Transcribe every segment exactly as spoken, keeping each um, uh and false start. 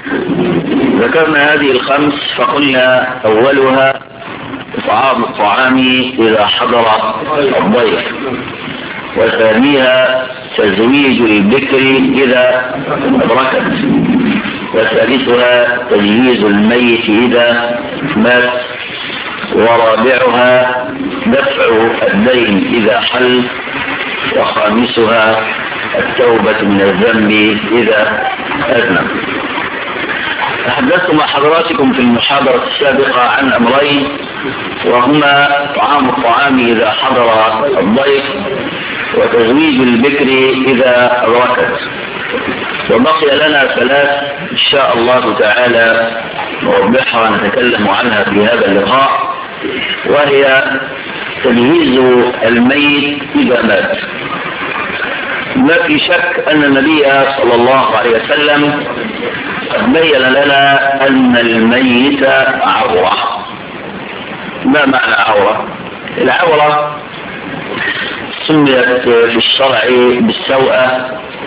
ذكرنا هذه الخمس فقلنا أولها إطعام الطعام إذا حضر الضيف، وثانيها تزويج البكر إذا أدركت، وثالثها تجهيز الميت إذا مات، ورابعها دفع الدين إذا حل، وخامسها التوبة من الذنب إذا أذنب. تحدثت مع حضراتكم في المحاضرة السابقة عن أمرين، وهما طعام الطعام إذا حضر الضيف، وتزويج البكر إذا أدركت. وبقي لنا ثلاث إن شاء الله تعالى نوضحها ونتكلم عنها في هذا اللقاء، وهي تجهيز الميت إذا مات. ما في شك أن النبي صلى الله عليه وسلم قد بين لنا أن الميت عورة. ما معنى عورة؟ العورة سميت في الشرع بالسوءة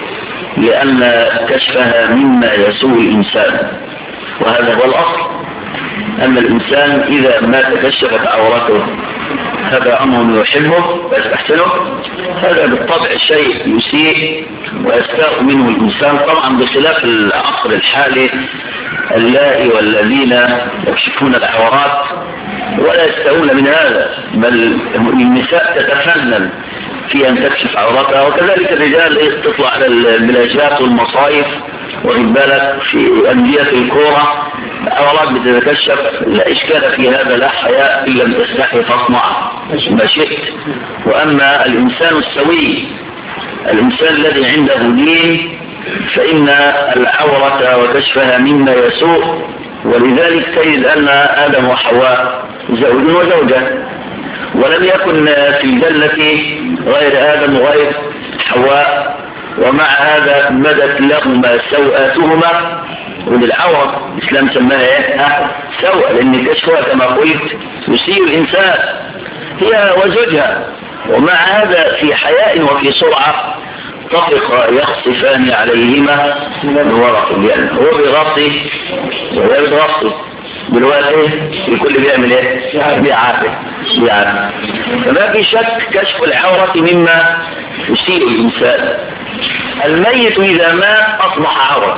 لأن كشفها مما يسوء الإنسان، وهذا هو الأصل، أن الإنسان إذا ما تكشفت عورته هذا أمر يحبه ويستحسنه، هذا بالطبع شيء يسيء ويستاء منه الإنسان، طبعا بخلاف العصر الحالي اللائي والذين يكشفون العورات ولا يستاءون من هذا، بل النساء تتفنن في أن تكشف عورتها، وكذلك الرجال تطلع على البلاجات والمصايف وغبالك في أندية الكورة عورات بتتكشف. لا إشكال في هذا، لا حياء إلا لم تستحي فاصنع ما شئت. وأما الإنسان السوي، الإنسان الذي عنده دين، فإن العورة وكشفها مما يسوء، ولذلك تجد أن آدم وحواء زوج وزوجة، ولم يكن في الجنة غير آدم وغير حواء، ومع هذا بدت لهما سوءاتهما. وللعورة الإسلام سماها ايه؟ سوء، لأن كشفها كما قلت يسيء الإنسان هي وزوجها، ومع هذا في حياء وفي سرعة طفق يخصفان عليهما من ورق الجنة، هو بيغطي وهي بتغطي دلوقتي الكل بيعمل ايه؟ بيعافي بيعافي. فما في شك كشف العورة مما يسيء الإنسان. الميت إذا مات أصبح عورة.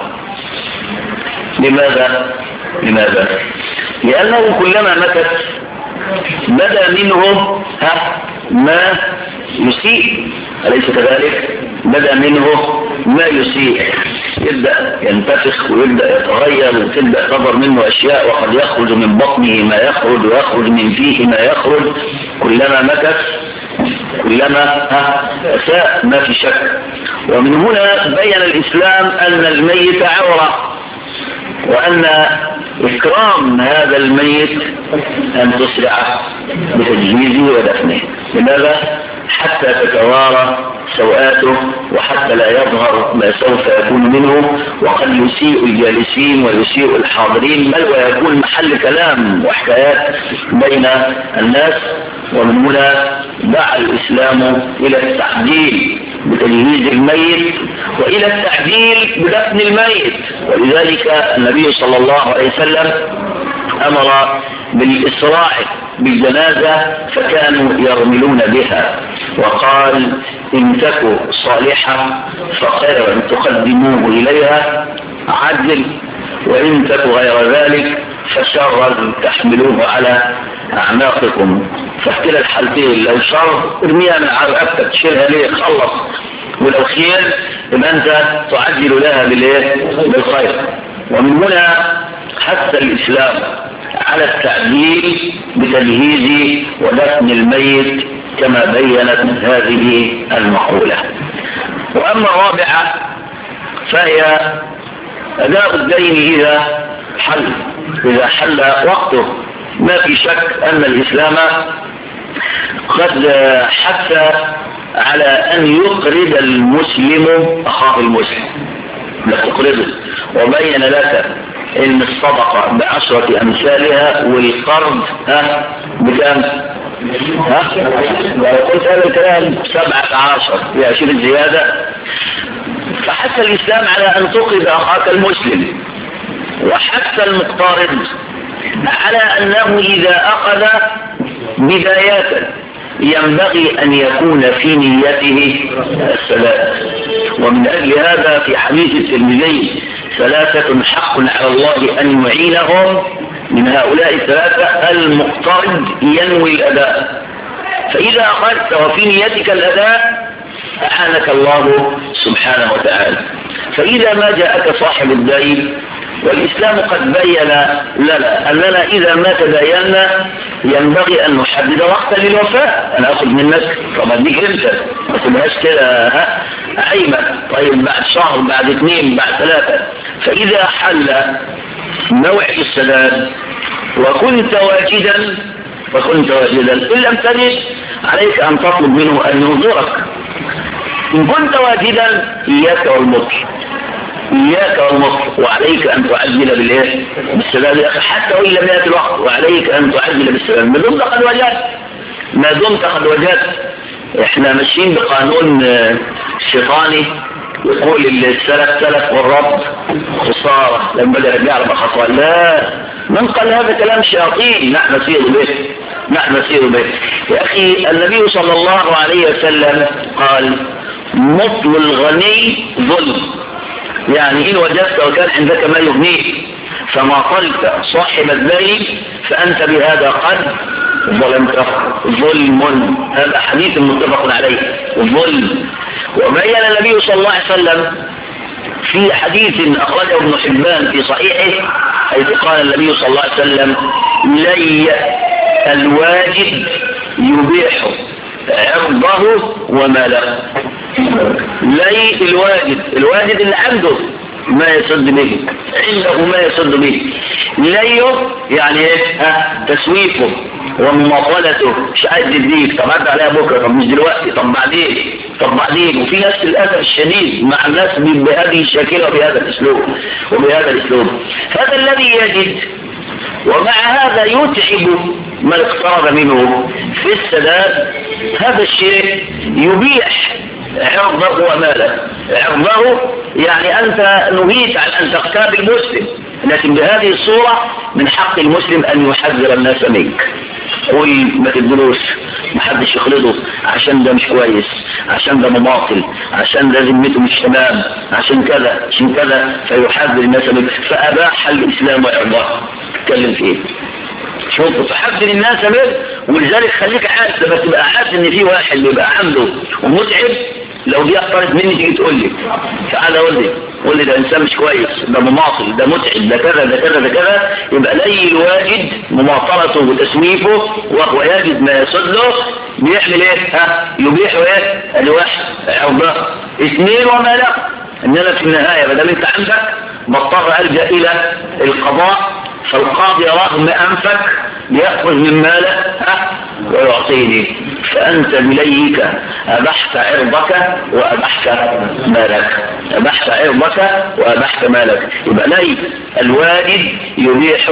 لماذا؟ لماذا؟ لأنه كلما مكت بدا منه ها ما يسيء، أليس كذلك؟ بدا منه ما يسيء، يبدأ ينتفخ ويبدأ يتغير وتبدأ تظهر منه أشياء، وقد يخرج من بطنه ما يخرج ويخرج من فيه ما يخرج. كلما مكت كلما أساء، ما في شك. ومن هنا بين الإسلام أن الميت عورة، وأن إكرام هذا الميت أن تسرع بتجهيزه ودفنه. لماذا؟ حتى تتوارى سوءاته، وحتى لا يظهر ما سوف يكون منه، وقد يسيء الجالسين ويسيء الحاضرين، بل ويكون محل كلام وحكايات بين الناس. ومن هنا دعا الإسلام إلى التعجيل بتجهيز الميت وإلى التعجيل بدفن الميت. ولذلك النبي صلى الله عليه وسلم أمر بالإسراع بالجنازة، فكانوا يرملون بها، وقال إن تكو صالحة فخيرا تقدموه إليها عدل، وإن تكو غير ذلك فشرا تحملوه على أعناقكم. فاحكي الحالتين، لو شر ارميها من على رقبتك تشيلها ليه خلص، ولو خير يبقى أنت تعجل لها بالخير. ومن هنا حث الإسلام على التعجيل بتجهيز ودفن الميت كما بينت هذه المقولة. وأما الرابعة فهي أداء الدين إذا حل إذا حل وقته. ما في شك أن الإسلام قد حث على أن يقرض المسلم أخاه المسلم، لا تقرضه، وبين لك ان الصدقة بعشرة امثالها والقرض ها بكام؟ ها قلت هذا الكلام سبعة عشر يا شيخ الزيادة. فحث الاسلام على ان تقرض اخاك المسلم، وحتى المقترض على أنه إذا أخذ بداية ينبغي أن يكون في نيته السداد. ومن أجل هذا في حديث الترمذي ثلاثة حق على الله أن يعينهم، من هؤلاء الثلاثة المقترض ينوي الأداء، فإذا أخذت وفي نيتك الأداء أعانك الله سبحانه وتعالى. فإذا ما جاءك صاحب الدين، والإسلام قد بين لنا أننا إذا ما تداينا ينبغي أن نحدد وقتا للوفاء. أنا أخذ منك، طب أديك إمتى؟ ما تبقاش كده عيمة، طيب بعد شهر، بعد اثنين، بعد ثلاثة. فإذا حل موعد السداد وكنت واجدا وكنت واجدا إن لم تجد عليك أن تطلب منه أن ينظرك. إن كنت واجدا إياك والمطر، إياك والمطر، وعليك أن تعجل بالإيه؟ بالسداد حتى وإن لم يأتي الوقت، وعليك أن تعجل بالسداد ما دمت قد وجدت، ما دمت قد وجدت. إحنا ماشيين بقانون شيطاني يقول السلف سلف والرب خسارة لما يرجع لما خسارة. لا، من قال هذا كلام شياطين نحن نسير به، نحن نسير به. يا أخي النبي صلى الله عليه وسلم قال مطل الغني ظلم، يعني إن وجدت وكان عندك ما يغنيك فما طلت صاحب الدين فأنت بهذا قد ظلمت. ظلم، هذا حديث متفق عليه، ظلم. وبين النبي صلى الله عليه وسلم في حديث أخرجه ابن حبان في صحيحه حيث قال النبي صلى الله عليه وسلم لي الواجد يبيح عرضه وماله. لي الواجد، الواجد اللي عنده ما يسد به، عنده ما يسد به. ليه يعني ايه؟ ها تسويفه ومماطلته، مش عايز يديك، طب عدى عليها بكره، طب مش دلوقتي، طب بعدين، طب بعدين. وفي ناس للاسف الشديد مع الناس بهذه الشاكله وبهذا الاسلوب وبهذا الاسلوب. هذا الذي يجد ومع هذا يتعب من اقترب منه في السداد، هذا الشيء يبيح عرضه وماله. عرضه يعني أنت نهيت عن أن تغتاب المسلم، لكن بهذه الصورة من حق المسلم أن يحذر الناس منك. قول ما تدلوش، محدش يخلطه، عشان ده مش كويس، عشان ده مباطل، عشان ده ذمته مش تمام، عشان كذا عشان كذا، فيحذر الناس منك. فأباح الإسلام عرضه. تتكلم في ايه؟ شوف تحذر الناس منه. ولذلك خليك عارف، لما تبقى عارف ان في واحد بيبقى عنده ومتعب، لو دي اختارت مني تيجي تقول لي تعالى قول لي قول لي ده انسان مش كويس، ده مماطل، ده متعب، ده كذا ده كذا ده كذا، يبقى لي الواجد مماطلته وتسويفه وهو يجد ما يسده بيعمل ايه؟ ها يبيح ايه؟ الواحد عرضه. اثنين وما لا، اننا في النهايه ما دام انت عندك بضطر الجا الى القضاء، فالقاضي رغم أنفك يأخذ من ماله ويعطيني، فأنت بليك أبحت عرضك وأبحت مالك، أبحت عرضك وأبحت مالك. يبقى لي الواجد يبيح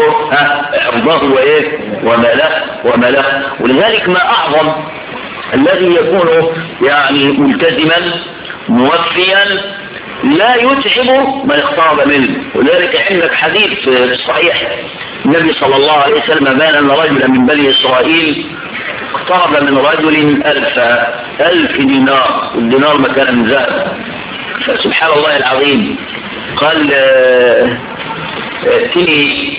عرضه وإيه وماله وماله. ولذلك ما أعظم الذي يكون يعني ملتزما موفيا لا يتعب من اقترب منه. ولذلك عندك حديث في الصحيح النبي صلى الله عليه وسلم بان ان رجلا من بني اسرائيل اقترب من رجل الف الف دينار، والدينار مكان من ذهب. فسبحان الله العظيم قال ائتني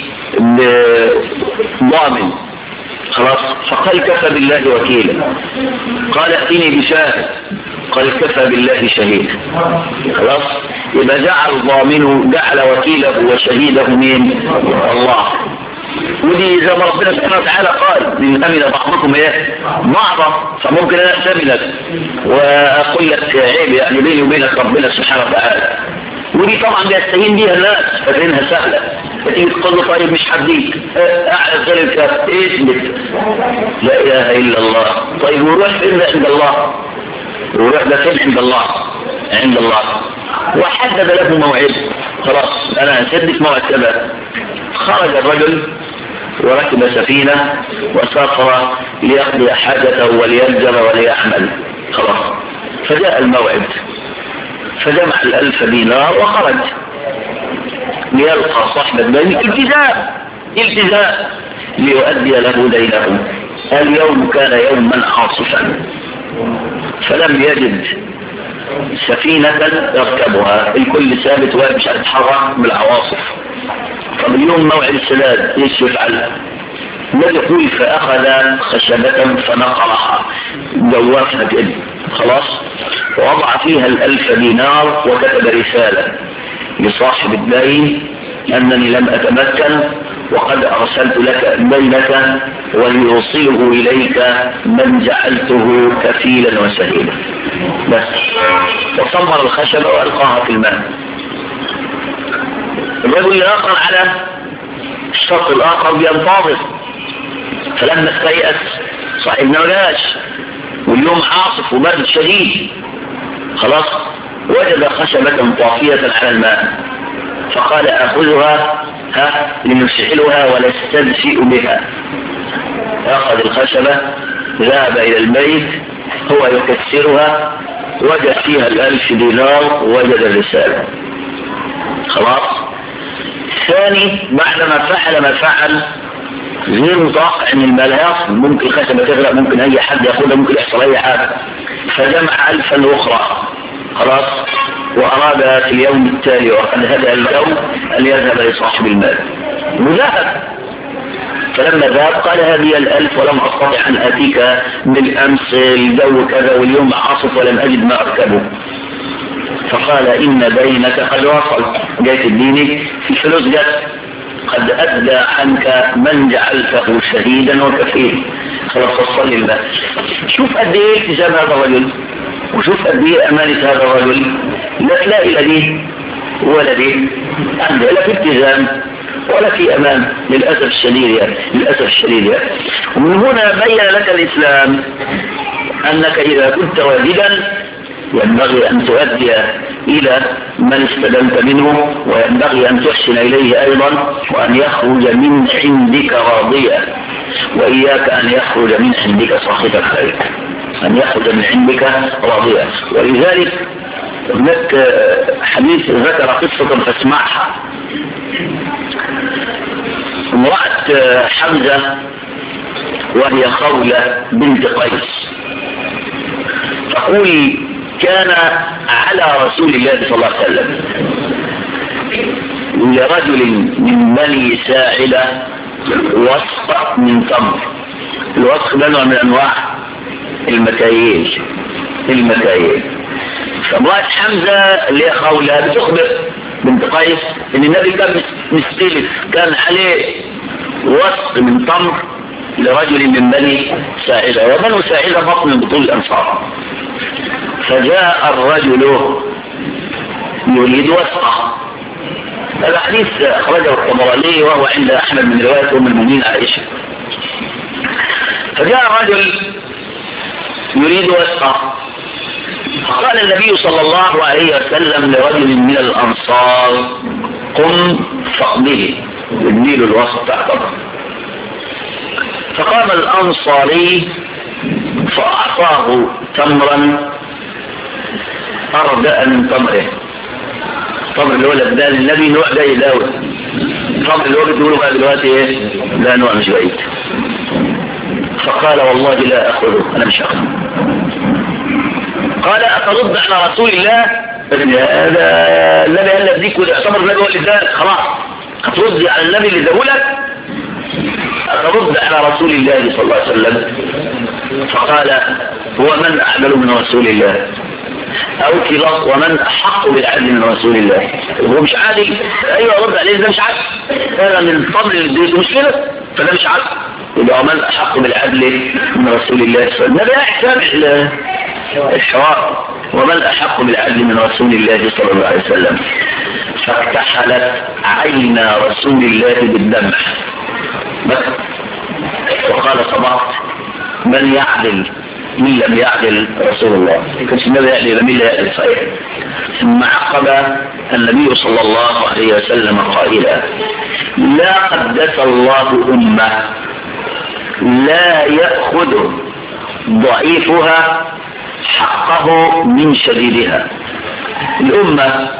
بضامن، خلاص، فقال كفى بالله وكيلا. قال ائتني بشاهد، قال كفى بالله شهيد. خلاص، يبقى جعل ضامنه، جعل وكيله وشهيده مين؟ الله. ودي زي ما ربنا سبحانه وتعالى قال من أمن بعضكم ايه بعضا، فممكن انا أأتمنك واقول لك عيب يعني بيني وبينك ربنا سبحانه وتعالى. ودي طبعا بيستهين بيها الناس فاكرينها سهله، فتيجي تقول له طيب مش هديك، اعرف ذلك اثبت لا اله الا الله. طيب وروح فين عند الله؟ وروح ده فين عند الله؟ عند الله. وحدد له موعد، خلاص انا هسدك موعد كذا. خرج الرجل وركب سفينه وسافر ليقضي حاجته ولينزل وليعمل، خلاص. فجاء الموعد فجمع الألف دينار وخرج. ليلقى صاحب الدين التزام التزام ليؤدي له دينه. اليوم كان يوما عاصفا فلم يجد سفينة يركبها، الكل ثابت واقف مش هيتحرك بالعواصف. طب اليوم موعد السداد ايش يفعل؟ لا يقول فأخذ خشبة فنقرها جوافها كده خلاص، ووضع فيها الألف دينار وكتب رسالة لصاحب الدين أنني لم أتمكن وقد أرسلت لك دينك وليوصله إليك من جعلته كفيلا وسهيلا. بس وصمر الخشبة وألقاها في الماء. الرجل الآخر على الشط الآخر بينتظر، فلما استيأس صاحبنا ما جاش واليوم عاصف وبرد شديد خلاص، وجد خشبة طافية على الماء فقال أخذها ها لنشعلها ونستدفئ بها. أخذ الخشبة ذهب إلى البيت هو يكسرها، وجد فيها الألف دينار ووجد الرسالة خلاص. ثاني بعدما فعل ما فعل غير متوقع ان المال هيصل، ممكن الخشبة تغرق، ممكن اي حد ياخدها، ممكن يحصل اي حاجة، فجمع الفا اخرى خلاص، واراد في اليوم التالي وقد هدأ اليوم ان يذهب لصاحب المال وذهب. فلما ذهب قال هذه الالف ولم استطع ان اتيك بالامس الجو كذا واليوم عاصف ولم اجد ما اركبه. فقال ان دينك قد وصل، جاءت الدين في فلوس جت، قد أدى عنك من جعلته شهيدا وكفيلا خلاص وصل لله. شوف قد ايه التزام هذا الرجل وشوف قد ايه امانة هذا الرجل، لا تلاقي لا دي ولا دي عنده لا في التزام ولا في امان للأسف الشديد يعني. للأسف الشديد يعني. ومن هنا بين لك الإسلام أنك إذا كنت واجدا ينبغي أن تؤدي إلى من استدمت منه، وينبغي أن تحسن إليه أيضا، وأن يخرج من عندك راضيا، وإياك أن يخرج من عندك صاحب الخير، أن يخرج من عندك راضيا. ولذلك هناك حديث ذكر قصة فاسمعها. امرأة حمزة وهي خولة بنت قيس تقول كان على رسول الله صلى الله عليه وسلم لرجل من بني ساعدة وسق من تمر. الوسق ده نوع من انواع المكاييل المكاييل فامرأة حمزة اللي هي خولة بتخبر بنت قيس ان النبي كان مستلف، كان عليه وسق من تمر لرجل من بني ساعدة، وبنو ساعدة بطن من بطول الانصار. فجاء الرجل يريد وسقه. هذا حديث أخرجه الطبراني وهو عند أحمد من رواية أم المؤمنين عائشة. فجاء الرجل يريد وسقه، فقال النبي صلى الله عليه وسلم لرجل من الأنصار قم فاقبله يديل الوسط تحته. فقام الأنصاري فأعطاه تمرا أردأ من تمره. التمر اللي هو لبدال النبي نوع جاي داود، التمر اللي هو بتقوله بقى دلوقتي ايه؟ لا نوع مش بعيد. فقال والله لا أخذه، أنا مش أخذه. قال أترد على رسول الله؟ هذا النبي قال لك ديك وتعتبر النبي هو اللي اداك خلاص، هترد على النبي اللي اداهولك؟ أترد على رسول الله صلى الله عليه وسلم؟ فقال هو من أعدل من رسول الله أو كلاس ومن أحق بالعدل من رسول الله؟ هو مش عادل؟ أيوة رد عليه، ده مش عادل، هذا من فضل الدين مش كده، فده مش عادل. يبقى من أحق بالعدل من رسول الله صلى الله عليه وسلم؟ ده يحتمل الحوار، ومن أحق بالعدل من رسول الله صلى الله عليه وسلم. فاكتحلت عين رسول الله بالدمع وقال صباح من يعدل من لم يعدل رسول الله؟ كانش النبي يعدل من لا يعدل صحيح. ثم عقب النبي صلى الله عليه وسلم قائلا لا قدس الله أمة لا يأخذ ضعيفها حقه من شديدها. الأمة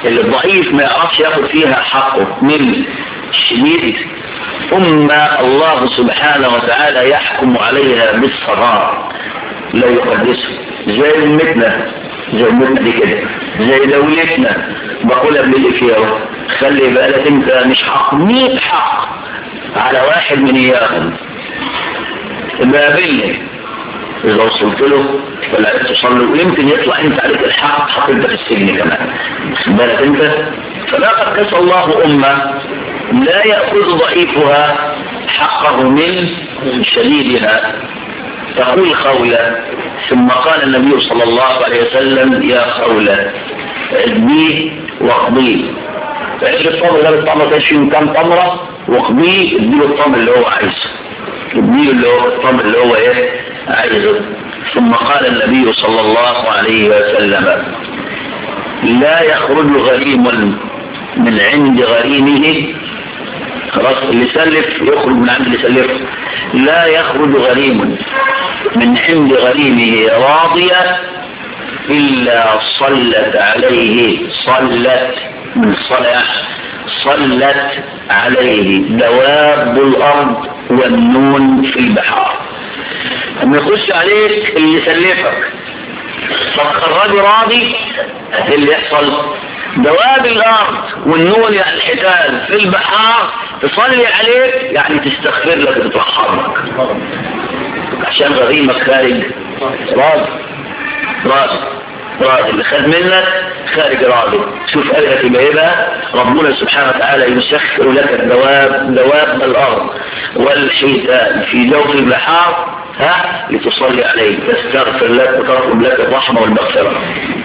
اللي الضعيف ما يعرفش ياخد فيها حقه من الشديد، ثم الله سبحانه وتعالى يحكم عليها بالصغار لا يقدسه، زي أمتنا زي أمتنا دي كده، زي دولتنا. بقولها بالإفياء، خلي بالك انت مش حق مية حق على واحد من اياهم. بقابلني إذا وصلت له ولا عرفت تصلي ويمكن يطلع انت عليك الحق، حق انت في السجن كمان بالك انت. فلقد قص الله أمة لا يأخذ ضعيفها حقه من شديدها. تقول خولة، ثم قال النبي صلى الله عليه وسلم يا خولة اديه واقضيه. فعيش الطمر ده الطمر تشفي كام طمرة واقضيه، اديه الطمر اللي هو عايزه، اديه اللي هو الطمر اللي هو ايه عايزه. ثم قال النبي صلى الله عليه وسلم لا يخرج غريم من عند غريمه. خلاص اللي سلف يخرج من عند اللي سلفه. لا يخرج غريم من عند غريمه راضية إلا صلت عليه صلت من صلاة صلت عليه دواب الأرض والنون في البحار. لما يخش عليك اللي سلفك فالخراج راضي، اللي يحصل دواب الأرض والنون يعني الحتال في البحار تصلي عليك يعني تستغفر لك وتترحم لك عشان غريمك خارج راضي راضي راضي، اللي خد منك خارج راضي. شوف آية تبقى ربنا سبحانه وتعالى يسخر لك الدواب دواب الأرض والحيتان في جوف البحار ها لتصلي عليه تستغفر لك وتطلب لك الرحمة والمغفرة.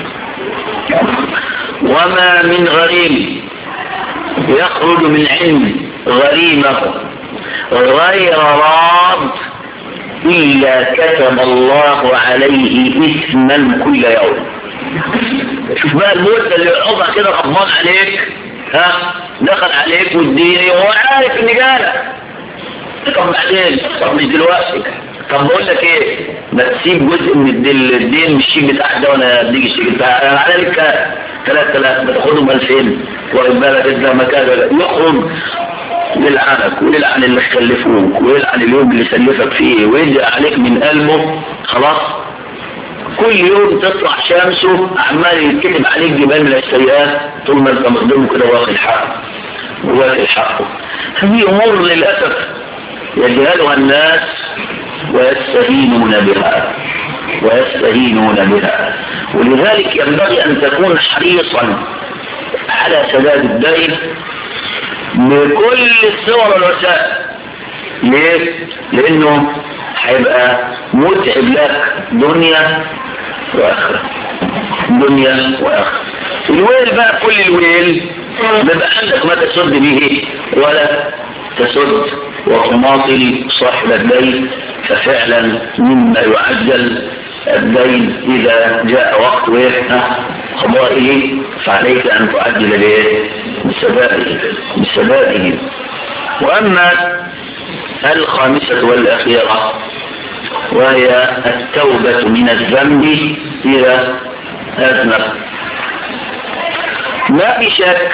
وما من غريم يخرج من عند غريمه غير راض إلا كتب الله عليه إثما كل يوم. شوف بقى الموت اللي يقضع كده غضبان عليك ها دخل عليك والدين وهو عارف ان جالك. طب بعدين طب مش دلوقتي، طب بقول لك ايه ما تسيب جزء من الدين مش الشيك بتاعك ده وانا اديك الشيك بتاعك انا على لك ثلاث ثلاث بتاخدهم ألفين واخد بالك انت مكان يخرج يلعنك ويلعن اللي خلفوك ويلعن اليوم اللي سلفك فيه ويدعي عليك من قلبه. خلاص كل يوم تطلع شمسه عمال يتكتب عليك جبال من السيئات طول ما انت مخدمه كده واخد حقه واخد حقه. هذه امور للاسف يجهلها الناس ويستهينون بها ويستهينون بها. ولذلك ينبغي ان تكون حريصا على سداد الدين بكل الصور والوسائل. ليه؟ لانه هيبقى متعب لك دنيا واخره دنيا واخره. الويل بقى كل الويل بيبقى عندك ما تسد به ولا تسد وتماطل صاحب الدين. ففعلا مما يعجل الدين إذا جاء وقت قضائه فعليك أن تعجل به بسببه بسببه. وأما الخامسة والأخيرة وهي التوبة من الذنب إذا أذنب. ما في شك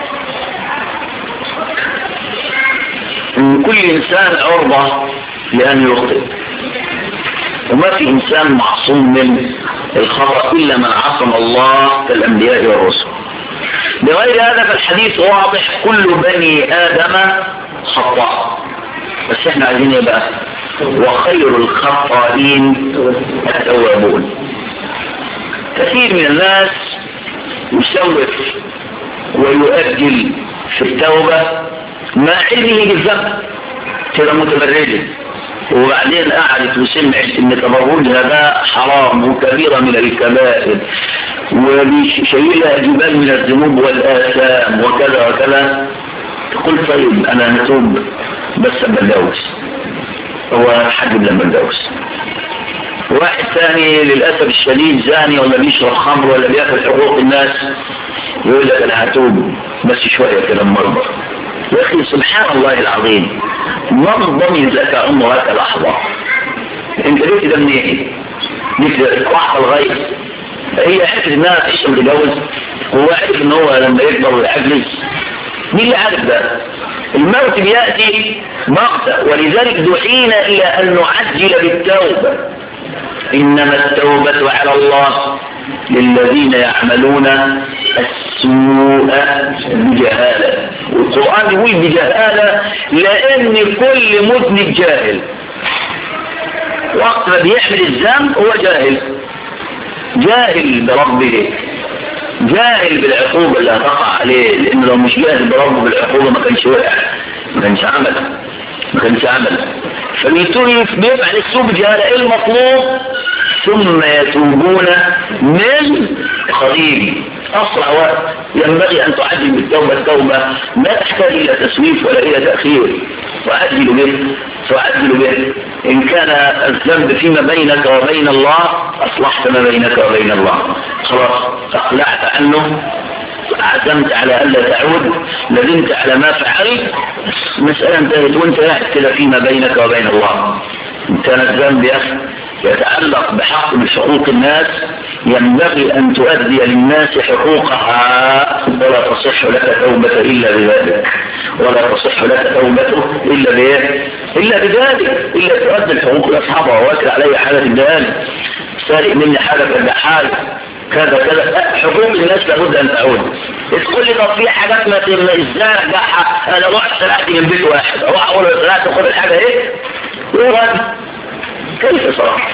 ان كل انسان عرضة لان يخطئ، وما في انسان معصوم من الخطأ الا من عصم الله كالانبياء والرسل. بغير هذا فالحديث واضح كل بني ادم خطاء. بس احنا عايزين ايه بقى؟ وخير الخطائين التوابون. كثير من الناس يسوف ويؤجل في التوبة مع علمه بالذنب كده متبرجة، وبعدين قعدت وسمعت ان تبرجها ده حرام وكبيرة من الكبائر وشيلها جبال من الذنوب والآثام وكذا وكذا. تقول طيب انا هتوب بس بتجوز. هو حد لما بتجوز. واحد ثاني للأسف الشديد زاني ولا بيشرب خمر ولا بياكل حقوق الناس يقول لك انا هتوب بس شوية كده مرضى. يا اخي سبحان الله العظيم ما ضمن لك عمرك لحظة. انت ليه كده منين؟ ليه لحظة الغيب؟ هي عرفت انها تعيش متجوز هو عارف ان هو لما يكبر ويعجز؟ مين اللي عارف ده؟ الموت بيأتي بغتة، ولذلك دعينا الى ان نعجل بالتوبة. انما التوبة على الله للذين يعملون السوء بجهالة. والقرآن يقول بجهالة لان كل مذنب جاهل، وقت ما بيعمل الذنب هو جاهل، جاهل بربه، جاهل بالعقوبة اللي هتقع عليه، لانه لو مش جاهل بربه بالعقوبة ما كانش وقع، ما كانش عمل ما كانش عمل فبيتوب بيفعل السوء بجهالة. ايه المطلوب؟ ثم يتوبون من قريب. اسرع وقت ينبغي ان تعجل بالتوبة. التوبة لا تحتاج الى تسويف ولا الى تأخير، تعجل به تعجل به. ان كان الذنب فيما بينك وبين الله اصلحت ما بينك وبين الله، خلاص اقلعت عنه، عزمت على الا تعود، لزمت على ما فعلت، مسألة انتهت وانت قاعد كده فيما بينك وبين الله. ان كان الذنب يا اخي يتعلق بحق من حقوق الناس ينبغي ان تؤدي للناس حقوقها، ولا تصح لك توبة الا بذلك، ولا تصح لك توبته الا بايه؟ الا بذلك، الا تؤدي الحقوق لاصحابها. واكل علي حالة الدهان، سارق مني حالة الدحال، كذا كذا، حقوق الناس لابد ان تعود. تقول لي طب في حاجات ما ازاي ارجعها؟ انا رحت سرقت من بيت واحد، اروح اقول له سرقت خد الحاجه ايه؟ يقول كيف صراحه؟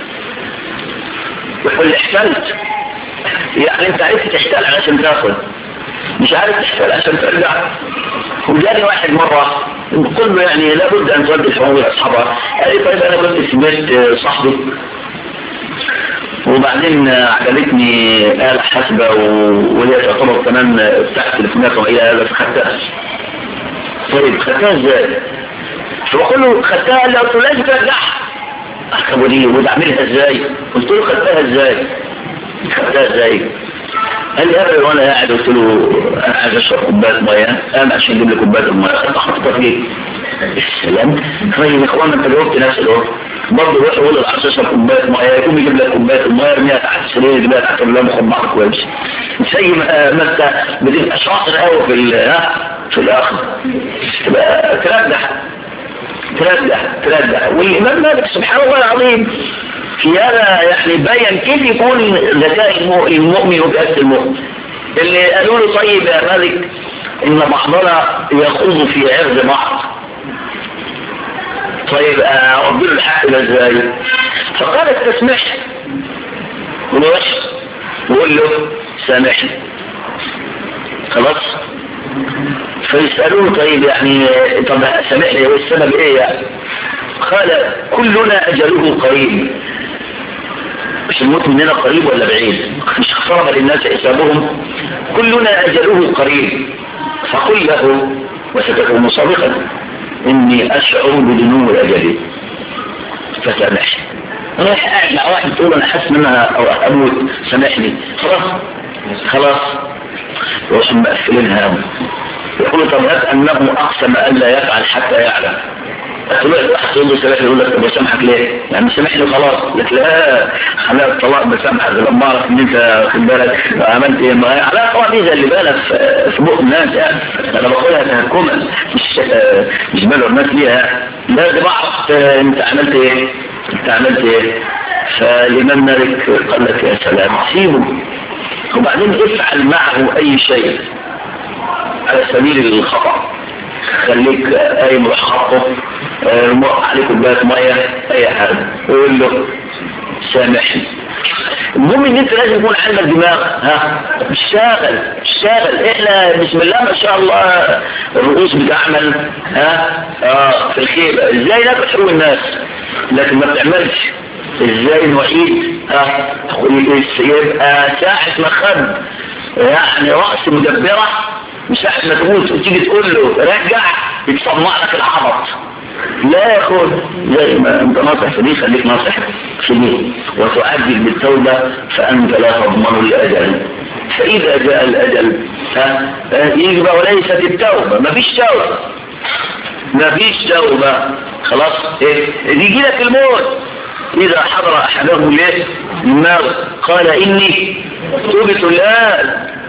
يقول لي احتلت. يعني انت عرفت تحتل علشان تاخذ، مش عارف تحتل عشان ترجع. وجاني واحد مره قل له يعني لابد ان تودي الحقوق لاصحابها. قال لي طيب انا كنت في بيت صاحبي وبعدين عجبتني آلة حاسبة وهي تعتبر كمان بتاعت تليفونات وإلى هذا، فخدتها. طيب خدتها ازاي؟ فبقول له خدتها، قال لي قلت له لازم ترجعها. أحكموا دي وتعملها ازاي؟ قلت له خدتها ازاي؟ خدتها ازاي؟ قال لي قبل وانا قاعد قلت له انا عايز اشرب كوبايه ميه، قام عشان يجيب لي كوبايه الميه، خدت حطيتها في جيبي. السلام. طيب يا اخوان انت جاوبت نفس الوقت، برضه روح يقول له عايز اشرب كوبايه ميه، يقوم يجيب لك كوبايه الميه يرميها تحت السرير، يجيبها تحت اللام وخبعها كويس. زي ما انت بتبقى شاطر قوي في ها في الاخر، تبقى تردح تردح تردح. والامام مالك سبحان الله العظيم في هذا يعني بين كيف يكون ذكاء المؤمن وكأس المؤمن. اللي قالوا له طيب يا مالك ان بعضنا يخوض في عرض بعض، طيب ارد له الحق ده ازاي؟ فقال استسمح وروح وقول له سامحني، خلاص. فيسألوه طيب يعني طب سامحني والسبب ايه يعني؟ قال كلنا اجله قريب. مش الموت مننا قريب ولا بعيد؟ مش اقترب للناس حسابهم؟ كلنا اجله قريب. فقل له وستكون صادقا اني اشعر بدنو اجلي فسامحني. رايح قاعد مع واحد تقول انا حاسس ان انا اموت سامحني، خلاص خلاص روح مقفلينها. يقول طب هات انه اقسم الا يفعل حتى يعلم. تقول واحد تقول له سامحني، يقول لك طب بسامحك ليه؟ يعني سامحني خلاص. لك لا انا الطلاق بسامحك لما اعرف ان انت خد بالك عملت ايه معايا. على طبعا دي زي اللي بالك في بق الناس، يعني انا بقولها تهكما مش مش بالغ الناس ليها، لازم اعرف انت عملت ايه انت عملت ايه. فالامام مالك قال لك يا سلام سيبه وبعدين افعل معه اي شيء على سبيل الخطأ، خليك اي مخطط موقع عليك كوبايه ميه اي حاجه وقول له سامحني. المهم ان انت لازم يكون عندك دماغ، ها اشتغل اشتغل. احنا بسم الله ما شاء الله الرؤوس بتعمل ها اه في الخيبه، ازاي ناكل حقوق الناس لكن ما بتعملش. ازاي نعيد ها يبقى ساعه ما خد يعني راس مدبره وساعة ما تموت وتيجي تقول له رجع يتصنع لك العبط. لا يا اخوي زي ما انت ناصح في دي خليك ناصح في دي وتعجل بالتوبة فانت لا تضمن الاجل. فاذا جاء الاجل ها يجي بقى وليست التوبة، مفيش توبة مفيش توبة خلاص. ايه يجي لك الموت اذا حضر احدهم ليه الموت قال اني تبت الان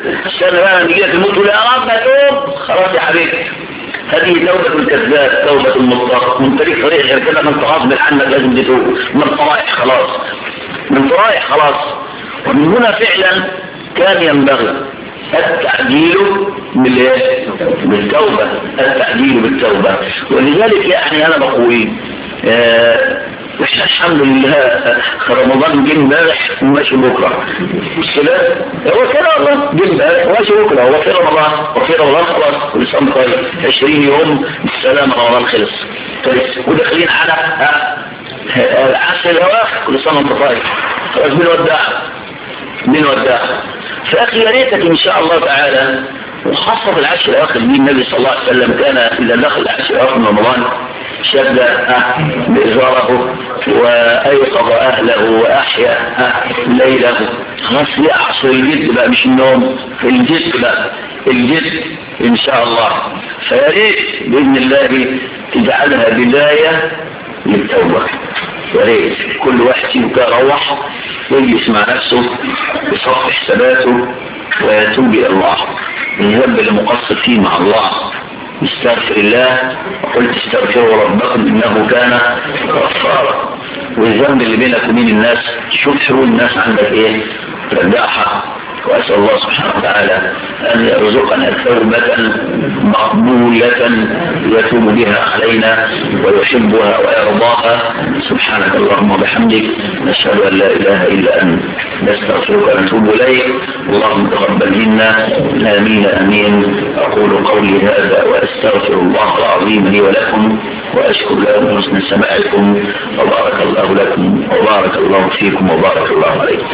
استنى بقى لما يجيلك الموت تقول يا رب اتوب، خلاص يا حبيبي هذه توبة الكذاب، توبة المضطر، من طريق طريق غير كده من غصب عنك لازم تتوب، من رايح خلاص، من رايح خلاص. ومن هنا فعلا كان ينبغي التعجيل بالتوبة، التعجيل بالتوبة. ولذلك يعني انا بقول آه احنا الحمد لله رمضان جه امبارح وماشي بكره، مش كده؟ هو كده والله، جه امبارح وماشي بكره، هو في رمضان وفي رمضان خلاص كل سنه طيب، عشرين يوم السلام رمضان خلص، وداخلين على العشر الاواخر كل سنه وانت طيب، خلاص بنودع بنودع. فاخي يا ريتك ان شاء الله تعالى، وخاصه العشر الاواخر دي النبي صلى الله عليه وسلم كان اذا دخل العشر الاواخر من رمضان شد بإزاره وأيقظ أهله وأحيا ليله، خلاص يعصر الجد بقى، مش النوم، الجد بقى، الجد إن شاء الله. فياريت بإذن الله تجعلها بداية للتوبة، ياريت كل واحد فيكم يروح يجلس مع نفسه يصفح حساباته ويتوب إلى الله من الذنب اللي مقصر فيه مع الله، استغفر الله، وقلت استغفروا ربكم انه كان غفارا. والذنب اللي بينك وبين الناس شوف حلول الناس عندك ايه ترجعها. واسال الله سبحانه وتعالى ان يرزقنا توبه مقبوله يتوب بها علينا ويحبها ويرضاها. سبحانك اللهم وبحمدك، نشهد ان لا اله الا انت، نستغفرك ونتوب اليك. اللهم تقبل منا، امين امين. اقول قولي هذا واستغفر الله العظيم لي ولكم، واشكر لكم حسن سماعكم، وبارك الله لكم وبارك الله فيكم وبارك الله عليكم.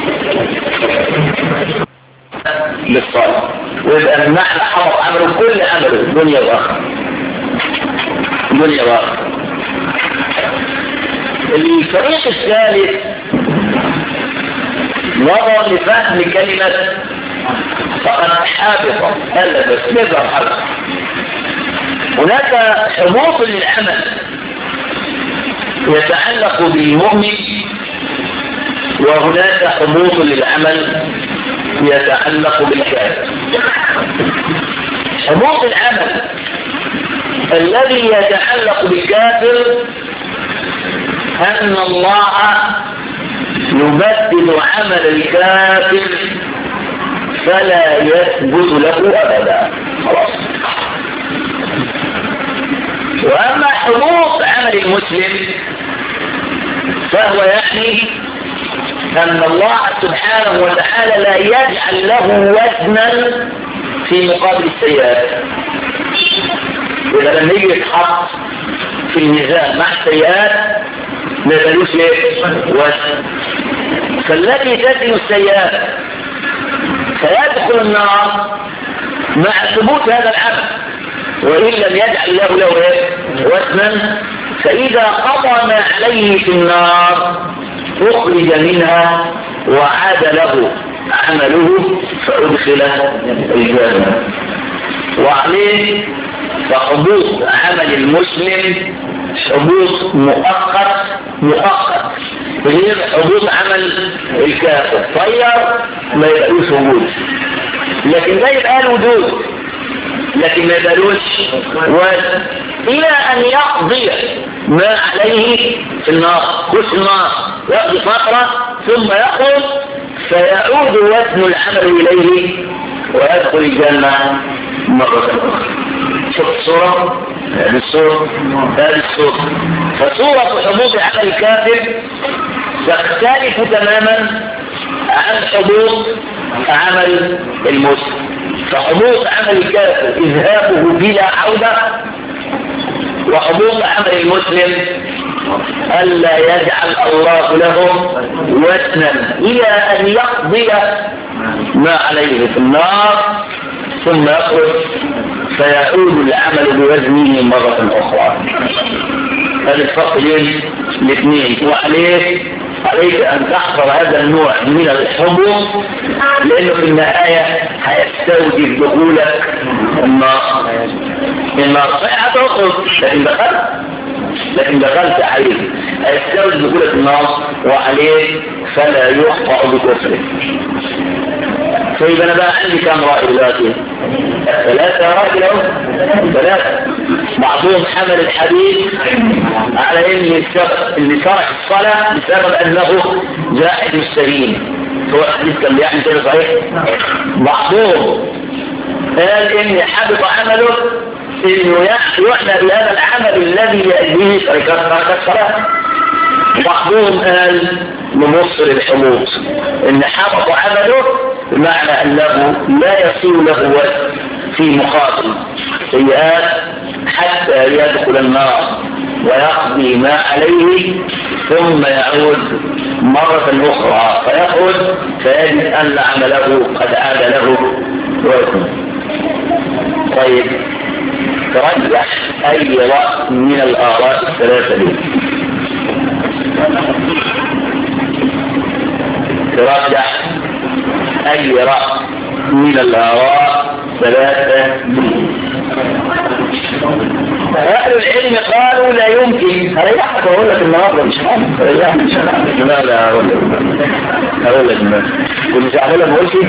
للصلاة، ويبقى المعنى حفظ عمله كل عمله الدنيا واخره، الدنيا واخره. الفريق الثالث نظر لفهم كلمة فقد حابط، هلا بس نظر حابط. هناك حبوط للعمل يتعلق بالمؤمن، وهناك حبوط للعمل يتعلق بالكافر. حبوط العمل الذي يتعلق بالكافر أن الله يبدل عمل الكافر فلا يثبت له أبدا، خلاص. وأما حبوط عمل المسلم فهو يعني أن الله سبحانه وتعالى لا يجعل له وزنا في مقابل السيئات. إذا لما يجي يتحط في الميزان مع السيئات ما يبقالوش وزن، فالذي تزن السيئات فيدخل النار مع ثبوت هذا العمل، وإن لم يجعل له له وزنا فإذا قضى ما عليه في النار أخرج منها وعاد له عمله فأدخل الجنة. وعليه فحبوط عمل المسلم حبوط مؤقت مؤقت غير حبوط عمل الكافر. طير ما يبقاش وجود، لكن ده يبقى له وجود، لكن ما يبقاش وزن إلى أن يقضي ما عليه في النار، خش النار يقضي فترة ثم يخرج فيعود وزن العمل إليه ويدخل الجنة مرة أخرى. شوف الصورة، هذه الصورة، هذه الصورة. فصورة حبوط عمل الكافر تختلف تماما عن حبوط عمل المسلم. فحبوط عمل الكافر إذهابه بلا عودة، وحبوط عمل المسلم ألا يجعل الله له وزنا إلى أن يقضي ما عليه في النار ثم يخرج فيعود العمل بوزنه مرة أخرى. هذا الفرق بين الاثنين. وعليك عليك أن تحفظ هذا النوع من الحبوط، لأنه في النهاية هيستوجب دخولك النار. النار صحيح تخرج لكن دخلت لكن دخلت عليه، هيستوجب دخولك النار وعليه فلا يخطأ بكفره. طيب أنا بقى عندي كم رأي دلوقتي؟ ثلاثة رأي لهم ثلاثة. بعضهم حمل الحديث على ان اللي ترك الصلاة بسبب انه جاحد مستهين، هو الحديث كان يعني كده صحيح. بعضهم قال ان حبط عمله انه يعنى بهذا العمل الذي يأذيه ترك الصلاة. بعضهم قال نبص للحموض ان حبط عمله بمعنى انه لا يصير له وزن في مقابل سيئات حتى يدخل النار ويقضي ما عليه ثم يعود مرة أخرى فيخرج فيجد أن عمله قد عاد له وزن. طيب ترجح أي رأي من الآراء الثلاثة دي؟ ترجح أي رأي من الآراء ثلاثة دي؟ أهل العلم قالوا لا يمكن. هريحك أقول لك النهارده مش عارف لا لا أقول لك أقول لك كنت زعلان ما قلتش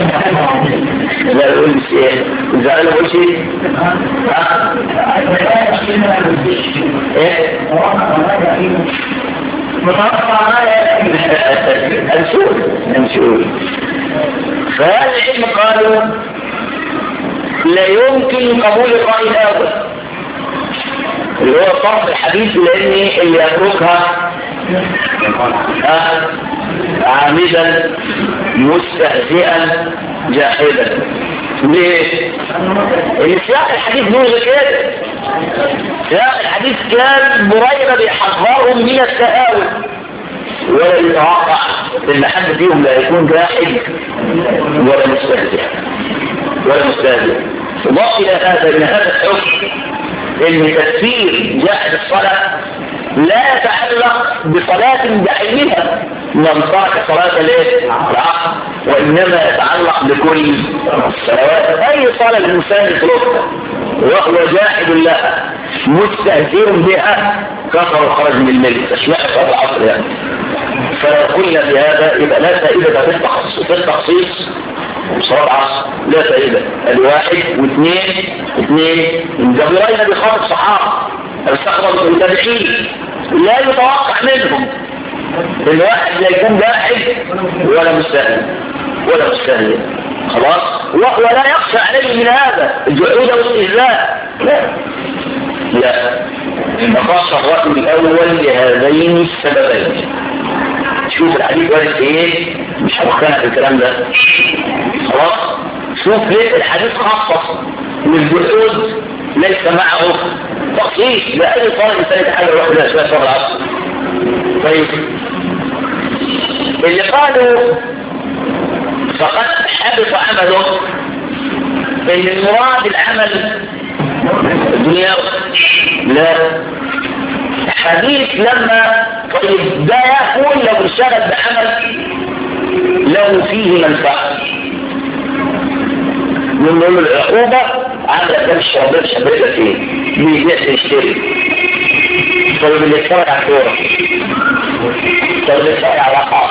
لا أقول لك إيه كنت زعلان ما قلتش إيه أنشور أنشور. فأهل العلم قالوا لا يمكن قبول الرأي الأول اللي هو طرف الحديث، لأن اللي يتركها عامدا مستهزئا جاحدا. ليه؟ ان سياق الحديث بيقول كده، سياق الحديث كان بريرة بيحذرهم من التهاون ولا يتوقع ان حد فيهم لا يكون جاحد ولا مستهزئ ولا مستهزئ. وضاف الى هذا ان هذا الحكم ان تكفير جاحد الصلاة لا يتعلق بصلاة بعينها من ترك صلاة ليه؟ العصر، وإنما يتعلق بكل الصلوات. أي صلاة الإنسان يتركها وهو جاحد لها مستهزئ بها كفر وخرج من الملك. اشمعنى صلاة العصر يعني؟ فلو قلنا بهذا يبقى لا فائدة في التخصيص صلاة العصر، لا فائدة. الواحد واثنين اثنين الجبرين بخاطب صحابة استقبلوا المتابعين لا يتوقع منهم الواحد لا يكون جاحد ولا مستهزئ ولا مستهزئ خلاص، وهو لا يخشى عليه من هذا الجحود والاستهزاء. لا لا فخاص الرأي الأول لهذين السببين. شوف الحديث وارد ايه، مش هتقتنع بالكلام ده خلاص. شوف ليه الحديث خصص والجحود ليس معه تخصيص لأي طالب ثالث حاجة الواحد لا شوية صار العصر. طيب اللي قالوا فقد حبط عمله ان المراد العمل الدنيا، لا حديث لما طيب ده يقول لو اشتغل بعمل له فيه منفعة من ضمن العقوبة عاملة كم الشربات شبرية فيه بيبيع يشتري. طيب اللي يتفرج على الكورة، طيب اللي يتفرج على العقاص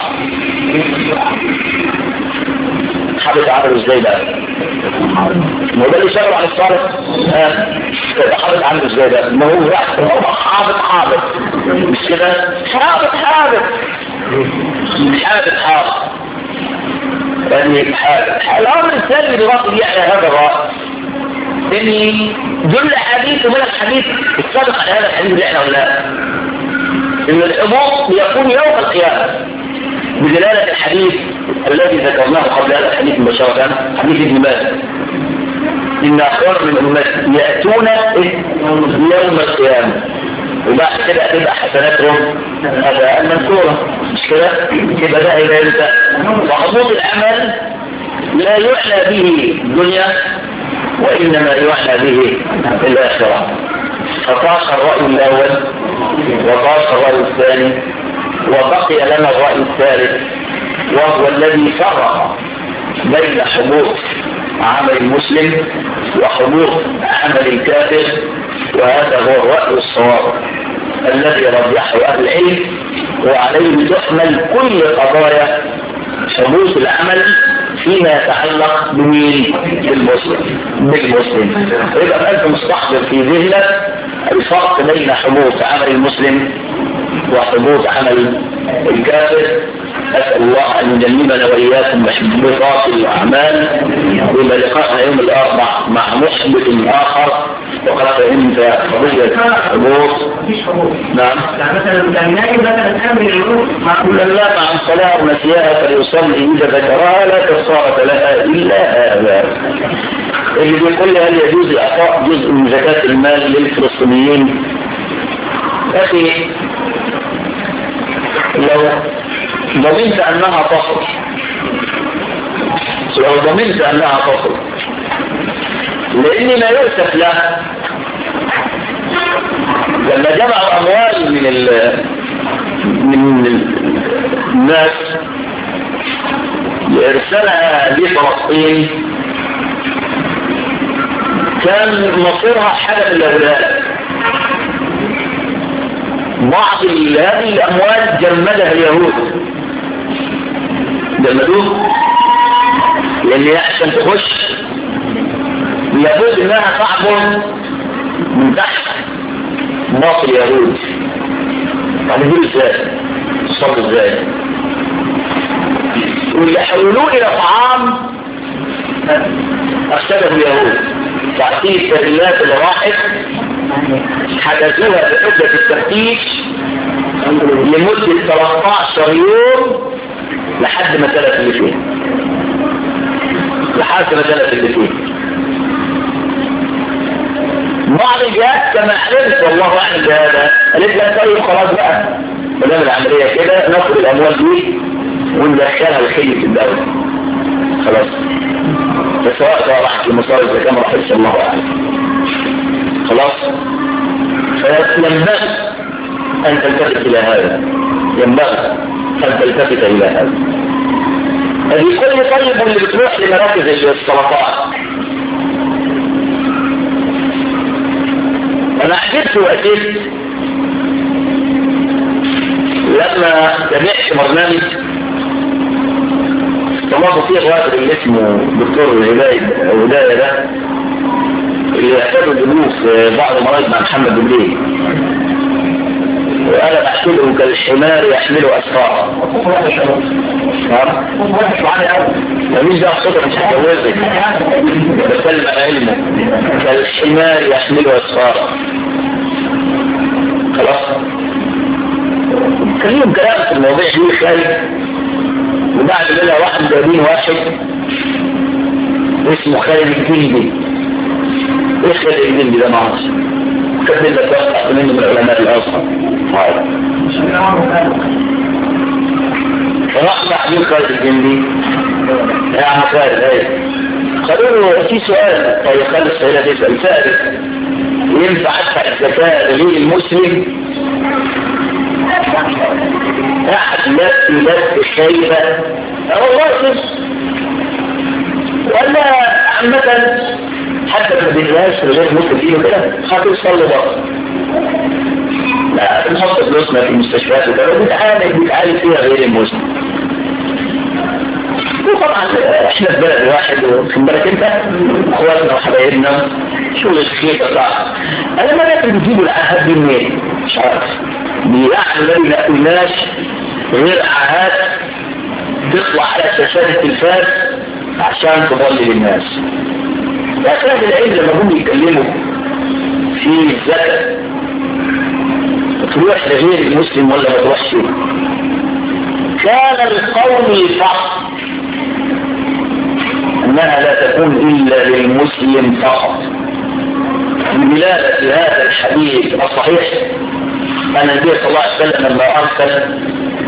حابط عمله ازاي بقى؟ ما ده اللي شغل على الصالح اه حابط عمله ازاي بقى؟ ما هو واحد هو حابط حابط مش كده؟ حابط حابط حابط حابط يعني حابط. الامر الثاني اللي باطل يعني هذا الرأي ان دل حديث ومن الحديث السابق على هذا الحديث اللي احنا قلناه ان الحبوط يكون يوم القيامة بدلالة الحديث الذي ذكرناه قبل هذا الحديث مباشرة، حديث ابن ماجه إن أخوار من أمتي يأتون يوم القيامة وبعد كده تبقى حسناتهم هذا المنكورة مش كده؟ يبقى ده إلى إمتى؟ وحبوط العمل لا يعنى به الدنيا وإنما يعنى به الآخرة. فطاش الرأي الأول وطاش الرأي الثاني وبقي لنا الرأي الثالث وهو الذي فرق بين حبوط عمل المسلم وحبوط عمل الكافر، وهذا هو الرأي الصواب الذي رجحه أهل العلم وعليه تحمل كل قضايا حبوط العمل فيما يتعلق بمين؟ بالمسلم بالمسلم. يبقى أنت مستحضر في ذهنك الفرق بين حبوط عمل المسلم وحبوط عمل الكافر. أسأل الله أن يجنبنا وإياكم محبطات الأعمال، وإلى لقاءنا يوم الأربعاء مع محبط آخر. وقد فهمت قضية الحبوط. نعم. مثلا نايم مثلا أمر اليوم مع لا مع الصلاة ونسيها فليصلي إذا ذكرها لا كفارة لها إلا هذا. اللي بيقول لي هل يجوز إعطاء جزء من زكاة المال للفلسطينيين؟ أخي لو ضمنت أنها تصل لو ضمنت أنها تصل لأني لا يؤسف لها لما جمعوا أموال من ال من الناس لإرسالها لفلسطين كان مصيرها حاجة من الأولاد. بعض هذه الأموال جمدها اليهود جمدوه لأن عشان تخش لابد انها تعبر من تحت باطل اليهود. هنقول ازاي؟ تصل ازاي؟ ويحولوه الى طعام افسده اليهود. تعطيه التدلات اللي راحت حدثوها بحجة التفتيش لمدة ثلاثة عشر يوم لحد ما تلف اللي فيه لحد ما تلف اللي فيه بعض الجهات كما حلمت والله اعلم بهذا قالت لك طيب خلاص بقى ولما العملية كده ناخد الاموال دي وندخلها لخيلة الدولة خلاص. فسواء بقى راحت لمصاري الزكاة ما راحتش الله اعلم خلاص. فينبغي ان تلتفت الى هذا ينبغي ان تلتفت الى هذا. هذه كل طيب اللي بتروح لمراكز السرطان. انا عجبت واتيت لما سمعت برنامج طلعوا فيه الراجل اللي اسمه دكتور هداية ده اللي اعتبر جلوس بعض المرات مع محمد بليه وانا بحكيله كالحمار يحمله اسفار. ها؟ مفيش ده الصوت مش هتجوزك بتكلم عن علمه كالحمار يحمله اسفار. خلاص كلهم كلام في المواضيع دي خارج. وبعد كده واحد جايبين واحد اسمه خالد الجندي. ايه خالد الجندي ده؟ معرفش. كتب لك واحد منه من علماء الازهر. راح محمود خالد الجندي يا عم خالد ايه قالوا له في سؤال. طيب خالد السؤال تسال سالك ينفع ادفع الزكاه لغير المسلم؟ احد نفسي نفس خيبه والله كده ولا عامه حتى ما بيناش غير مسلم فيه كده هتوصل له بقى. لا نحط فلوسنا في المستشفيات وكده بنتعالج بنتعالج فيها غير المسلم. وطبعا احنا في بلد واحد وفي بالك انت اخواتنا وحبايبنا شغل الخير صعب. انا ما لكن بيجيبوا العهد دي منين؟ مش عارف. بيعملوا ما يلاقوناش غير عهات تطلع على شاشات التلفاز عشان تضلل الناس. لكن اهل العلم لما هم يتكلموا في الزكاه تروح لغير المسلم ولا ما تروحش؟ كان القول الفقط انها لا تكون الا للمسلم فقط. بملابة هذا الحديث الصحيح ان النبي صلى الله عليه وسلم لما ارسل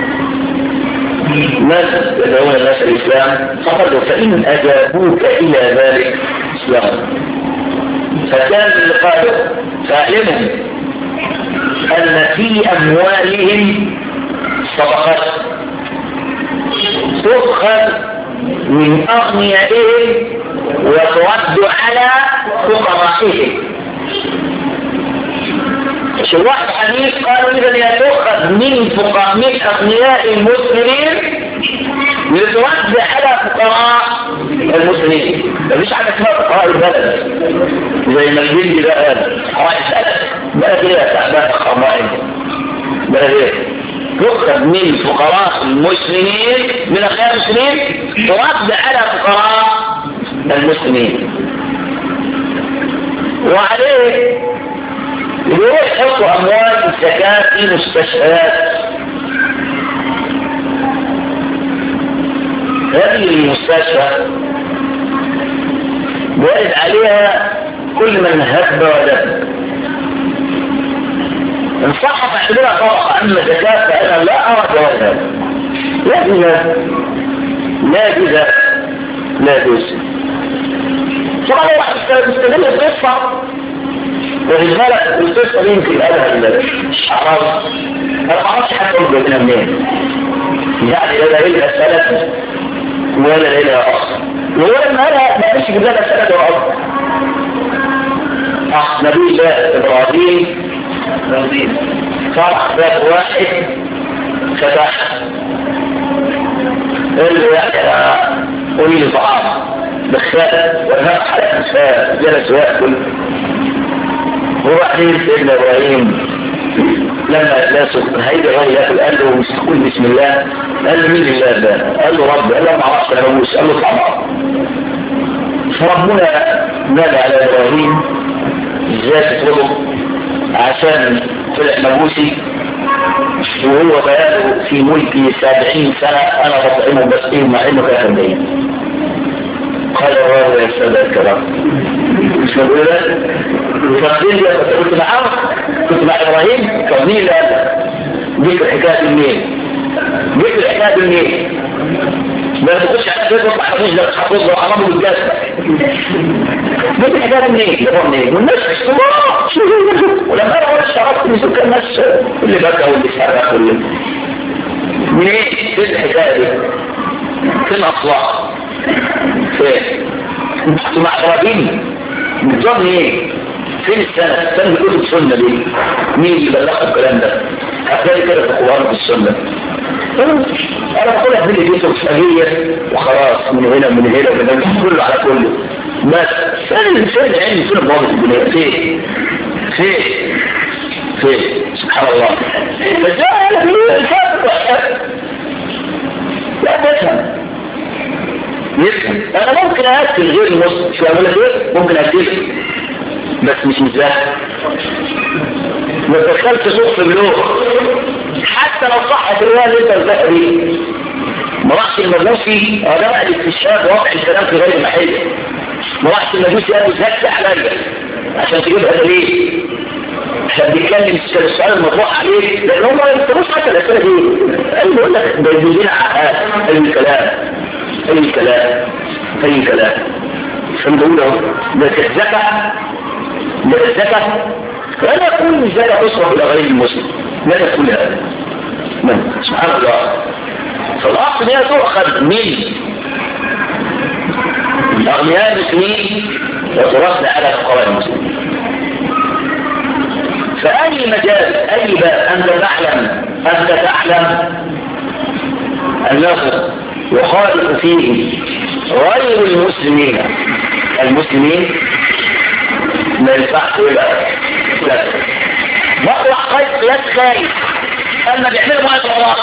ناس يدعون الناس الاسلام فقالوا فان اجابوك الى ذلك اسلام. فكان اللي قالوا فاعلموا ان في اموالهم صدقات تؤخذ من اغنيائهم وترد على فقرائهم. شروح الحديث قالوا اذا هي تؤخذ من فقراء من اغنياء المسلمين لترد على فقراء المسلمين. مفيش حاجة اسمها فقراء البلد زي ما الجندي ده قال فقراء البلد. بلد ايه تعبان خمائن؟ بلد ايه؟ يؤخذ من فقراء المسلمين من أخيار المسلمين ورد على فقراء المسلمين، وعليه يروح يحطوا أموال الزكاة في مستشفيات. هذه المستشفى وارد عليها كل من هب ودب. إن صح فاعتبرها طبقة، أما زكاة فأنا لا أرى جوازها. لا جزء لا جزء لا جزء. طبعا لو واحد مستدل القصة وهالملك القصة دي يمكن قالها الشعراوي، أنا ما أعرفش حتى أقول بينها منين، يعني لا إلها سلف ولا إلها أصل. ولا ما قالها ما قالش جبنا لها سلف ولا أصل. أه نبي الله إبراهيم فرح باب واحد فتح قال له يعني قولي لي طعام بخاء والناس حلق نساء جلس ويأكل. وبعدين سيدنا إبراهيم لما ناسه هيدا غير يأكل قال له مستقول بسم الله. قال له مين الله ده؟ قال له رب. قال له ما عرفش أنا موسى. قال له طعام. فربنا نادى على إبراهيم ازاي تطلبه عشان طلع مجوسي وهو بياته في ملكي سبعين سنة أنا بطعمه بس إيه مع إنه كافر بيه. قال الله يا سادة الكرام مش مقول ده؟ فقدين لي كنت معاه كنت مع إبراهيم فقدين لي جيت الحكاية منين؟ جيت الحكاية منين؟ ما تخش على البيت وطلع حفوظ لك حفوظ له عربه بالجاسة. جيت الحكاية منين؟ يقول منين؟ والناس اشتراك ولما أنا قلت شعرت من سكة الناس اللي بكى واللي سرق واللي منين؟ فين الحكاية دي؟ فين أصلاح؟ فين؟ انتوا مع إبراهيم بتظن ايه؟ فين السنة؟ السنة بتقول السنة دي مين اللي بلغوا الكلام ده؟ هتلاقي كده في القرآن في السنة. انا بقولها في اللي بيته مشاهية وخلاص من هنا من هنا ومن هنا كله على كله. بس فين الفين العلم فين الضابط الدنيا؟ فين؟ فين؟ فين؟ سبحان الله. فجاء انا في الكافر لا تفهم يفهم. انا ممكن اكل غير المسلم شو اقول لك ايه؟ ممكن اكل بس مش مزاح. ما دخلت سوق في بلوغ حتى لو صحت الرواية اللي انت ازاي بيه ما راحش المجوسي هذا بقى الاستشهاد وواقع الكلام في غير محل. ما راحش المجوسي قال زكت عليا عشان تجيبها دليل عشان بيتكلم السؤال المطروح عليه لان هم ما يفتروش حتى الاسئله دي. قال بيقول لك ده يجوزين عقاد اي كلام اي كلام اي كلام عشان بقول اهو ده الزكاه ده الزكاه فانا اقول الزكاه تصرف الى غير المسلم لا تقول هذا من سبحان الله. فالاصل هي تؤخذ من الاغنياء المسلمين وترد على فقراء المسلمين. فأي مجال أي باب أنت تعلم أنت تعلم أنه يخالف فيه غير المسلمين المسلمين ما ينفعش يبقى لا مطلع قيد لا خايف أما بيعملوا معي طلاب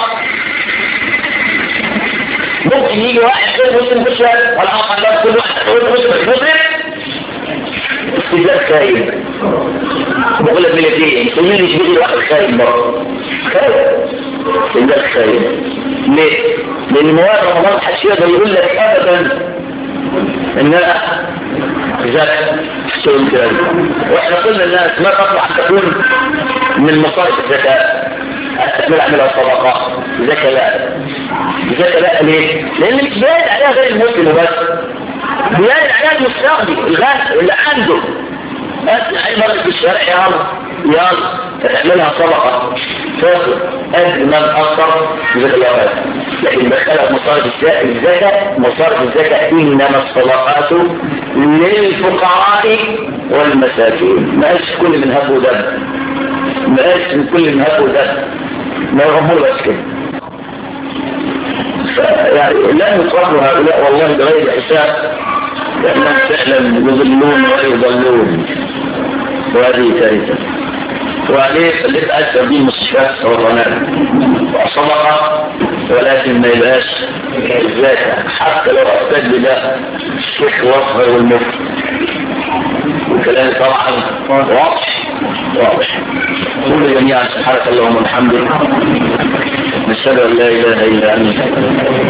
ممكن يجي واحد غير مسلم في الشارع ولا أقل كل واحد يقول مسلم مسلم استجاب خايف بقول لك ملتين تقول لي مش بيجي واحد خايف برضه خايف استجاب خايف ليه؟ لأن مواد رمضان حدش يقدر يقول لك أبدا إنها زكاة شو الكلام وإحنا قلنا الناس ما تطلع تكون من مصارف الزكاة أستعمل عملها الصدقات زكاة لا زكاة لا ليه؟ لأن مش باين عليها غير المسلم بس بيان على المستخدم الغاز اللي عنده أي مرة في الشارع يلا يلا تعملها صدقة تاخد قد ما نقصر بذكر الله لكن دخلها مصارف الزكاة مصارف الزكاة إنما الصدقات للفقراء والمساكين ما قالش كل من هب ودب ما قالش من كل من هب ودب ما يغمر بس كده. يعني لا يطرحوا هؤلاء والله بغير حساب، لأنهم فعلا يضلون ويضلون، وهذه كارثة. وعليه اللي تأثر به المستشفيات السرطانات وصدقة، ولكن ما يبقاش ازاي حتى لو أفتد بده الشيخ وصفه والمفتي، والكلام طبعا واضح واضح. قولوا جميعا سبحانك اللهم وبحمدك، نشهد ان لا اله الا انت،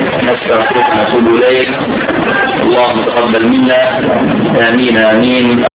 نستغفرك ونتوب اليك. اللهم تقبل منا، امين امين.